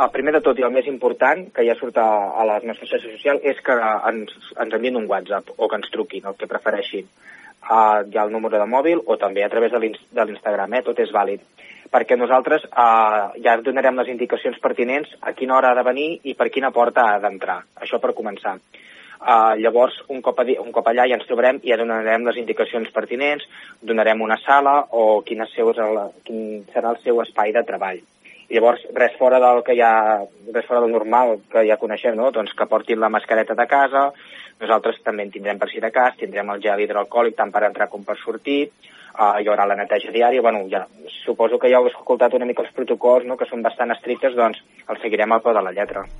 el primer de tot i el més important, que ja surt a les nostres xarxes socials, és que ens envien un WhatsApp o que ens truquin, el que prefereixin. Hi ha el número de mòbil o també a través de l'Instagram, tot és vàlid. Perquè nosaltres ja donarem les indicacions pertinents a quina hora ha de venir i per quina porta ha d'entrar. Això per començar. Llavors, un cop allà ja ens trobarem i ja donarem les indicacions pertinents, donarem una sala o quin serà el seu espai de treball. I llavors, res fora del normal que ja coneixem, no? Doncs que portin la mascareta de casa, nosaltres també en tindrem per si de cas, tindrem el gel hidroalcohòlic tant per entrar com per sortir, hi haurà la neteja diària, ja suposo que ja heu escoltat una mica els protocols, no?, que són bastant estrictes, doncs els seguirem al peu de la lletra.